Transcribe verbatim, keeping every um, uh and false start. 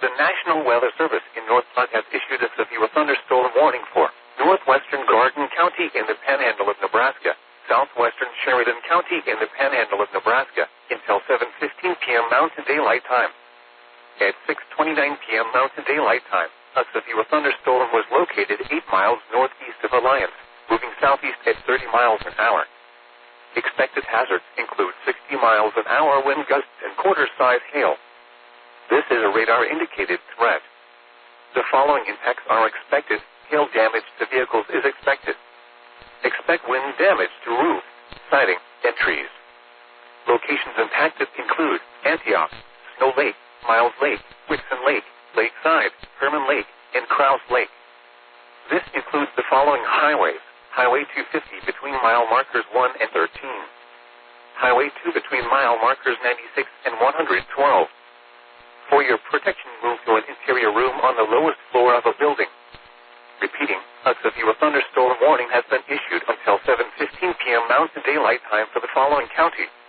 The National Weather Service in North Platte has issued a severe thunderstorm warning for northwestern Garden County in the Panhandle of Nebraska, southwestern Sheridan County in the Panhandle of Nebraska, until seven fifteen p.m. Mountain Daylight Time. At six twenty-nine p.m. Mountain Daylight Time, a severe thunderstorm was located eight miles northeast of Alliance, moving southeast at thirty miles an hour. Expected hazards include sixty miles an hour wind gusts and quarter-size hail. This is a radar-indicated threat. The following impacts are expected. Hail damage to vehicles is expected. Expect wind damage to roof, siding, and trees. Locations impacted include Antioch, Snow Lake, Miles Lake, Wixon Lake, Lakeside, Herman Lake, and Krause Lake. This includes the following highways: Highway two fifty between mile markers one and thirteen. Highway two between mile markers ninety-six and one hundred twelve. For your protection, move to an interior room on the lowest floor of a building. Repeating, a severe thunderstorm warning has been issued until seven fifteen p.m. Mountain Daylight Time for the following counties: